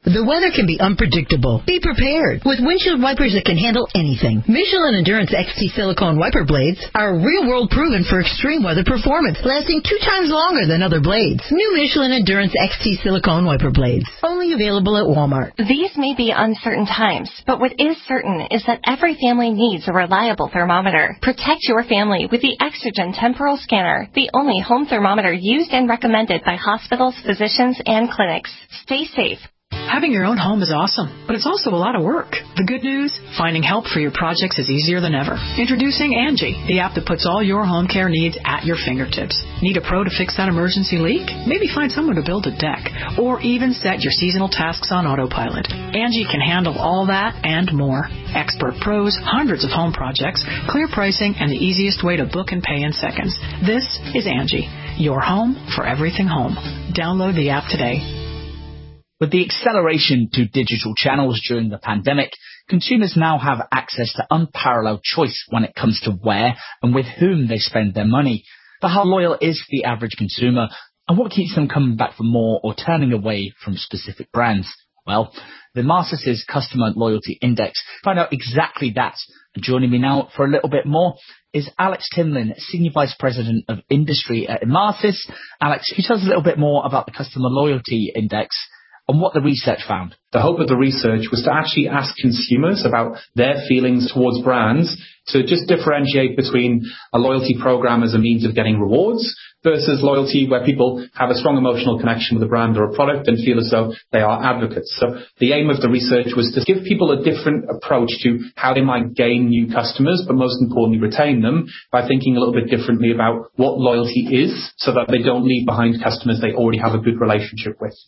The weather can be unpredictable. Be prepared with windshield wipers that can handle anything. Michelin Endurance X T silicone wiper blades are real-world proven for extreme weather performance, lasting two times longer than other blades. New Michelin Endurance X T silicone wiper blades, only available at Walmart. These may be uncertain times, but what is certain is that every family needs a reliable thermometer. Protect your family with the Exergen Temporal Scanner, the only home thermometer used and recommended by hospitals, physicians, and clinics. Stay safe. Having your own home is awesome, but it's also a lot of work. The good news? Finding help for your projects is easier than ever. Introducing Angie, the app that puts all your home care needs at your fingertips. Need a pro to fix that emergency leak? Maybe find someone to build a deck, or even set your seasonal tasks on autopilot. Angie can handle all that and more. Expert pros, hundreds of home projects, clear pricing, and the easiest way to book and pay in seconds. This is Angie, your home for everything home. Download the app today. With the acceleration to digital channels during the pandemic, consumers now have access to unparalleled choice when it comes to where and with whom they spend their money. But how loyal is the average consumer, and what keeps them coming back for more or turning away from specific brands? Well, the Emarsys Customer Loyalty Index find out exactly that. And joining me now for a little bit more is Alex Timlin, Senior Vice President of Industry at Emarsys. Alex, can you tell us a little bit more about the Customer Loyalty Index and what the research found? The hope of the research was to actually ask consumers about their feelings towards brands, to just differentiate between a loyalty program as a means of getting rewards versus loyalty where people have a strong emotional connection with a brand or a product and feel as though they are advocates. So the aim of the research was to give people a different approach to how they might gain new customers, but most importantly retain them by thinking a little bit differently about what loyalty is so that they don't leave behind customers they already have a good relationship with.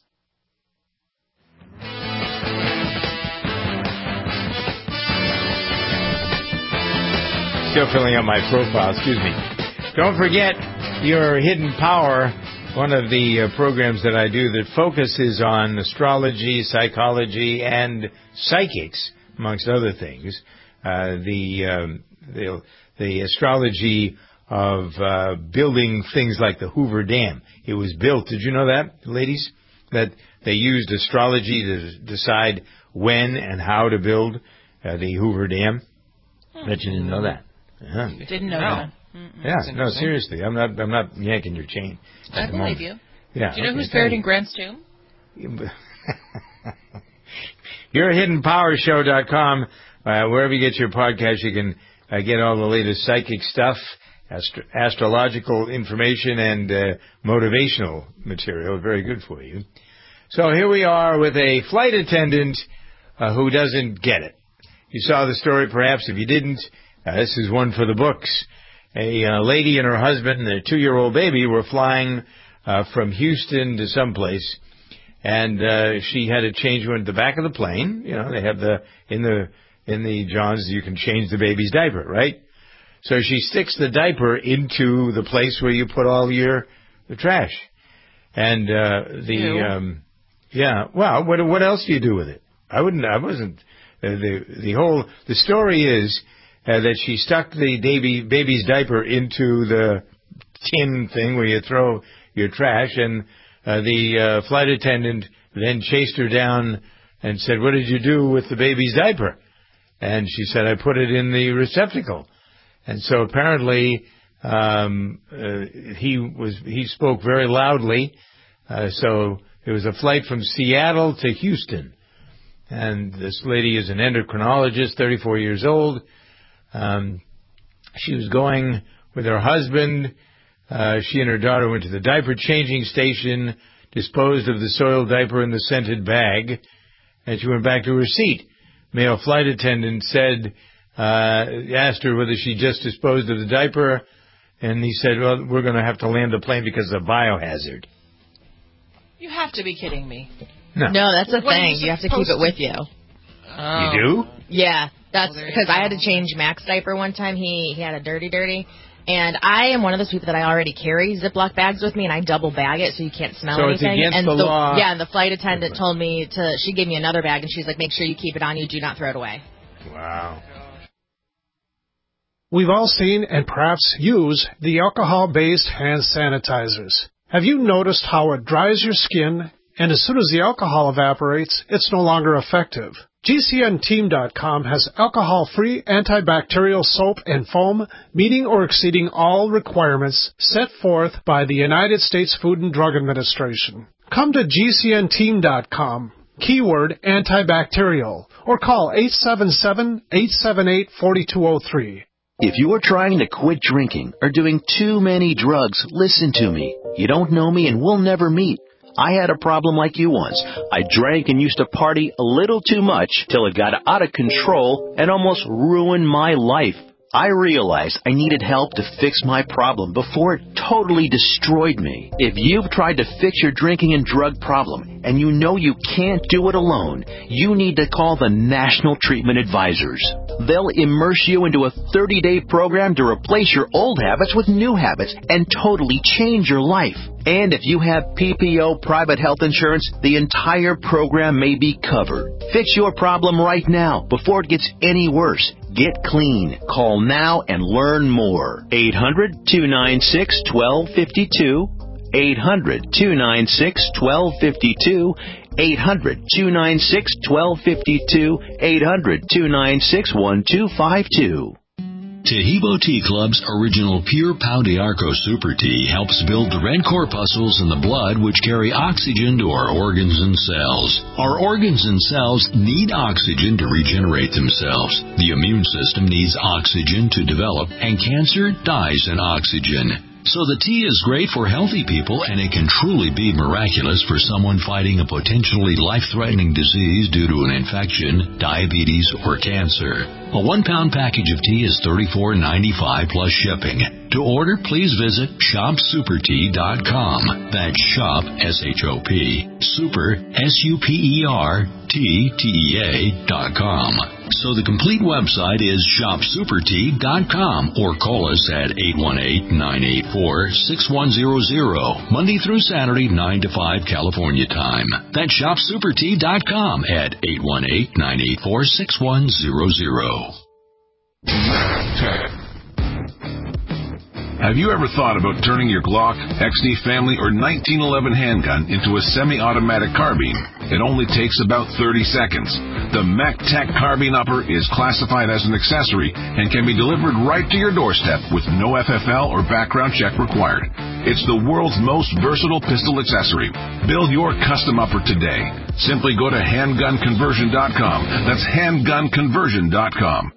Still filling out my profile, excuse me. Don't forget your Hidden Power, one of the uh, programs that I do that focuses on astrology, psychology, and psychics, amongst other things. Uh, the, um, the the astrology of uh, building things like the Hoover Dam. It was built, did you know that, ladies? That they used astrology to decide when and how to build uh, the Hoover Dam? I bet you didn't know that. Yeah. Didn't know no. that. Mm-mm. Yeah, no, seriously. I'm not I'm not yanking your chain. I believe you. Yeah. Do you know okay, who's buried in Grant's tomb? You're at hidden power show dot com. Uh, wherever you get your podcast, you can uh, get all the latest psychic stuff, astro- astrological information, and uh, motivational material. Very good for you. So here we are with a flight attendant uh, who doesn't get it. You saw the story, perhaps. If you didn't, Uh, this is one for the books. A uh, lady and her husband and their two-year-old baby were flying uh, from Houston to someplace, and uh, she had to change one at the back of the plane. You know, they have the in the in the Johns, you can change the baby's diaper, right? So she sticks the diaper into the place where you put all your the trash, and uh, the um, yeah. Well, what what else do you do with it? I wouldn't. I wasn't. Uh, the the whole the story is. Uh, that she stuck the baby baby's diaper into the tin thing where you throw your trash, and uh, the uh, flight attendant then chased her down and said, "What did you do with the baby's diaper?" And she said, "I put it in the receptacle." And so apparently um, uh, he was he spoke very loudly. Uh, so it was a flight from Seattle to Houston, and this lady is an endocrinologist, thirty-four years old. Um, she was going with her husband. Uh, she and her daughter went to the diaper changing station, disposed of the soiled diaper in the scented bag, and she went back to her seat. Male flight attendant said, uh, asked her whether she just disposed of the diaper, and he said, well, we're going to have to land the plane because of biohazard. You have to be kidding me. No, no that's a what thing. You, you have to keep it with you. Oh. You do? Yeah. That's because well, I had to change Mac's diaper one time. He he had a dirty, dirty. And I am one of those people that I already carry Ziploc bags with me, and I double bag it so you can't smell so anything. It's against and the, the law. Yeah, and the flight attendant told me to, she gave me another bag, and she's like, make sure you keep it on you, do not throw it away. Wow. We've all seen and perhaps use the alcohol-based hand sanitizers. Have you noticed how it dries your skin and as soon as the alcohol evaporates, it's no longer effective. G C N Team dot com has alcohol-free antibacterial soap and foam meeting or exceeding all requirements set forth by the United States Food and Drug Administration. Come to G C N Team dot com, keyword antibacterial, or call eight seven seven, eight seven eight, four two zero three. If you are trying to quit drinking or doing too many drugs, listen to me. You don't know me and we'll never meet. I had a problem like you once. I drank and used to party a little too much till it got out of control and almost ruined my life. I realized I needed help to fix my problem before it totally destroyed me. If you've tried to fix your drinking and drug problem and you know you can't do it alone, you need to call the National Treatment Advisors. They'll immerse you into a thirty-day program to replace your old habits with new habits and totally change your life. And if you have P P O private health insurance, the entire program may be covered. Fix your problem right now before it gets any worse. Get clean. Call now and learn more. eight hundred, two nine six, one two five two. eight hundred, two nine six, one two five two. eight hundred, two nine six, one two five two. eight hundred, two nine six, one two five two. Tahibo Tea Club's original Pure Pau de Arco Super Tea helps build the red corpuscles in the blood which carry oxygen to our organs and cells. Our organs and cells need oxygen to regenerate themselves. The immune system needs oxygen to develop, and cancer dies in oxygen. So the tea is great for healthy people, and it can truly be miraculous for someone fighting a potentially life-threatening disease due to an infection, diabetes, or cancer. A one-pound package of tea is thirty-four ninety-five plus shipping. To order, please visit shop super tea dot com. That's shop, S H O P, super, S U P E R, T, T E A, dot com. So the complete website is shop super tea dot com, or call us at eight one eight, nine eight four, six one zero zero, Monday through Saturday, nine to five California time. That's shop super tea dot com at eight one eight, nine eight four, six one zero zero. Have you ever thought about turning your Glock, X D Family, or nineteen eleven handgun into a semi-automatic carbine? It only takes about thirty seconds. The MacTac Carbine Upper is classified as an accessory and can be delivered right to your doorstep with no F F L or background check required. It's the world's most versatile pistol accessory. Build your custom upper today. Simply go to handgun conversion dot com. That's handgun conversion dot com.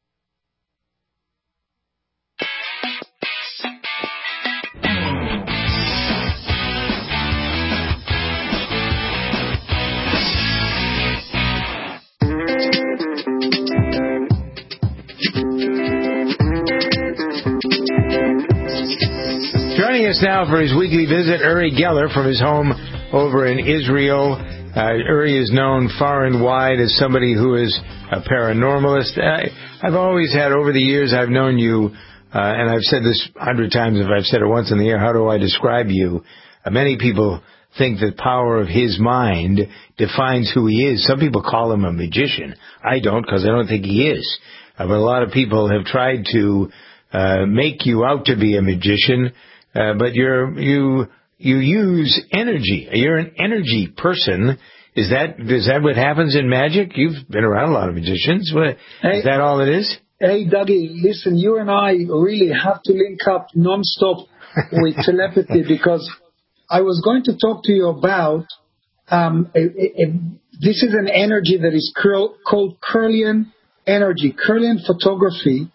Joining us now for his weekly visit, Uri Geller from his home over in Israel. Uh, Uri is known far and wide as somebody who is a paranormalist. I, I've always had, over the years, I've known you, uh, and I've said this a hundred times, if I've said it once in the air, how do I describe you? Uh, many people think the power of his mind defines who he is. Some people call him a magician. I don't, because I don't think he is. Uh, but a lot of people have tried to uh, make you out to be a magician. Uh, but you're, you, you use energy. You're an energy person. Is that, is that what happens in magic? You've been around a lot of magicians. What, hey, is that all it is? Hey, Dougie, listen, you and I really have to link up nonstop with telepathy, because I was going to talk to you about, um, a, a, a, this is an energy that is curl, called Kirlian energy. Kirlian photography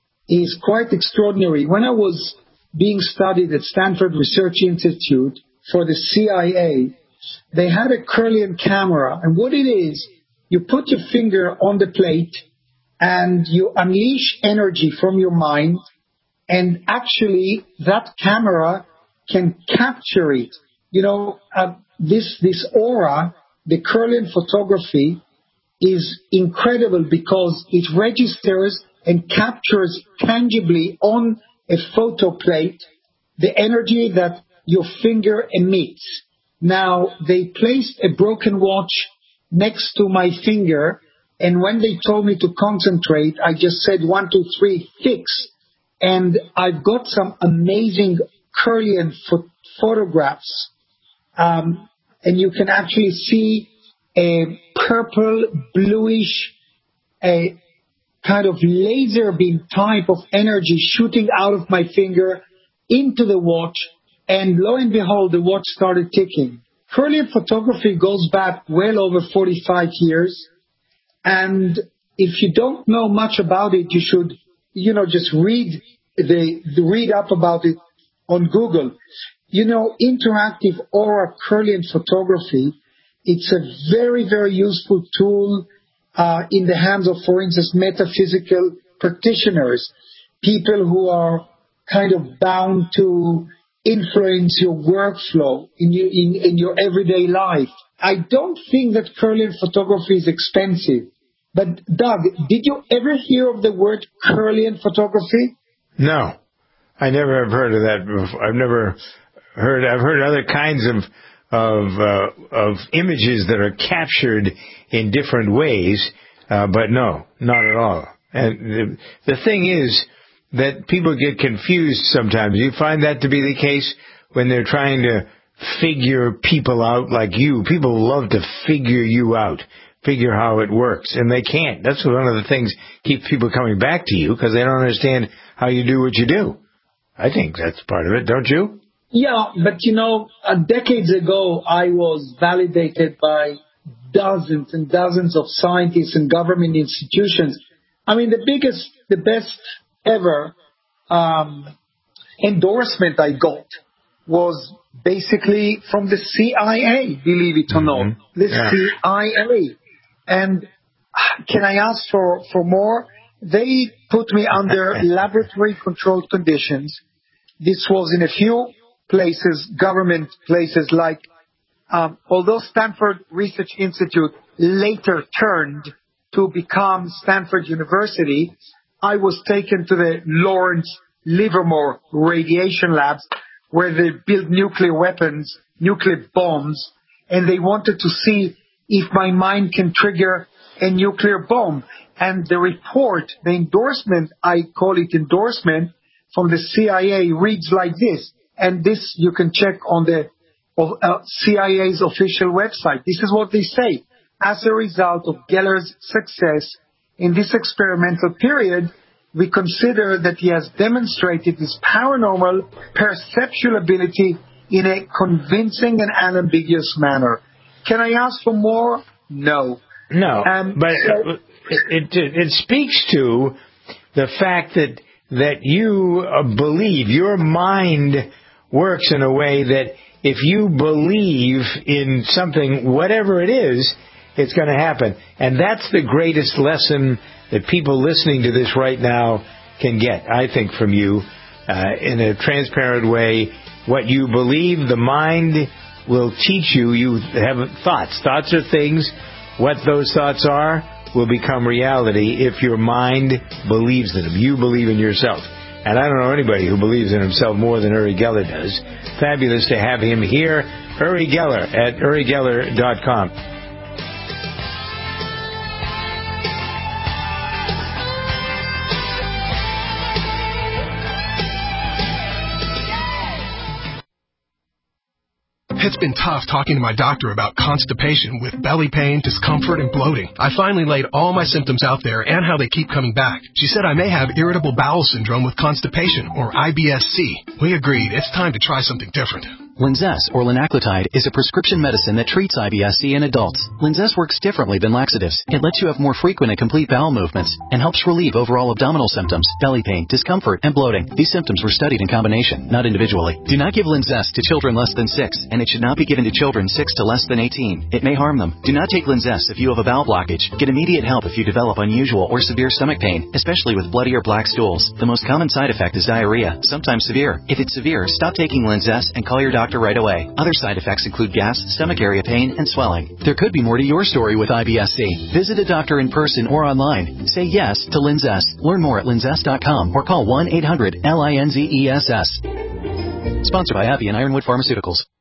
is quite extraordinary. When I was being studied at Stanford Research Institute for the C I A, they had a Kirlian camera. And what it is, you put your finger on the plate and you unleash energy from your mind, and actually that camera can capture it. You know, uh, this, this aura, the Kirlian photography, is incredible because it registers and captures tangibly on a photo plate the energy that your finger emits. Now, they placed a broken watch next to my finger, and when they told me to concentrate, I just said one, two, three, fix. And I've got some amazing Kirlian pho- photographs. Um, and you can actually see a purple, bluish, a kind of laser beam type of energy shooting out of my finger into the watch, and lo and behold, the watch started ticking. Kirlian photography goes back well over forty-five years, and if you don't know much about it, you should, you know, just read the, read up about it on Google. You know, interactive aura Kirlian photography, it's a very, very useful tool uh, in the hands of, for instance, metaphysical practitioners, people who are kind of bound to influence your workflow in your, in, in your everyday life. I don't think that Kirlian photography is expensive. But Doug, did you ever hear of the word Kirlian photography? No, I never have heard of that before. I've never heard. I've heard other kinds of of uh, of images that are captured in different ways, uh, but no, not at all. And the, the thing is that people get confused sometimes. You find that to be the case when they're trying to figure people out like you. People love to figure you out, figure how it works, and they can't. That's one of the things keeps people coming back to you, because they don't understand how you do what you do. I think that's part of it, don't you? Yeah, but you know, uh, decades ago, I was validated by dozens and dozens of scientists and government institutions. I mean, the biggest, the best ever um, endorsement I got was basically from the C I A, believe it or not. Mm-hmm. The yeah. C I A. And can I ask for, for more? They put me under laboratory-controlled conditions. This was in a few places, government places, like, um, although Stanford Research Institute later turned to become Stanford University, I was taken to the Lawrence Livermore radiation labs, where they build nuclear weapons, nuclear bombs, and they wanted to see if my mind can trigger a nuclear bomb. And the report, the endorsement, I call it endorsement, from the C I A reads like this. And this you can check on the uh, C I A's official website. This is what they say. As a result of Geller's success in this experimental period, we consider that he has demonstrated his paranormal perceptual ability in a convincing and unambiguous manner. Can I ask for more? No. No, um, but so, it, it it speaks to the fact that that you believe, your mind works in a way that if you believe in something, whatever it is, it's going to happen. And that's the greatest lesson that people listening to this right now can get, I think, from you, uh, in a transparent way. What you believe, the mind will teach you. You have thoughts. Thoughts are things. What those thoughts are will become reality if your mind believes in them. You believe in yourself. And I don't know anybody who believes in himself more than Uri Geller does. Fabulous to have him here. Uri Geller at uri geller dot com. It's been tough talking to my doctor about constipation with belly pain, discomfort, and bloating. I finally laid all my symptoms out there and how they keep coming back. She said I may have irritable bowel syndrome with constipation, or I B S C. We agreed it's time to try something different. Linzess, or linaclotide, is a prescription medicine that treats I B S C in adults. Linzess works differently than laxatives. It lets you have more frequent and complete bowel movements and helps relieve overall abdominal symptoms, belly pain, discomfort, and bloating. These symptoms were studied in combination, not individually. Do not give Linzess to children less than six, and it should not be given to children six to less than eighteen. It may harm them. Do not take Linzess if you have a bowel blockage. Get immediate help if you develop unusual or severe stomach pain, especially with bloody or black stools. The most common side effect is diarrhea, sometimes severe. If it's severe, stop taking Linzess and call your doctor right away. Other side effects include gas, stomach area pain, and swelling. There could be more to your story with I B S C. Visit a doctor in person or online. Say yes to Linzess. Learn more at linzess dot com or call one eight hundred L I N Z E S S. Sponsored by Abbey and Ironwood Pharmaceuticals.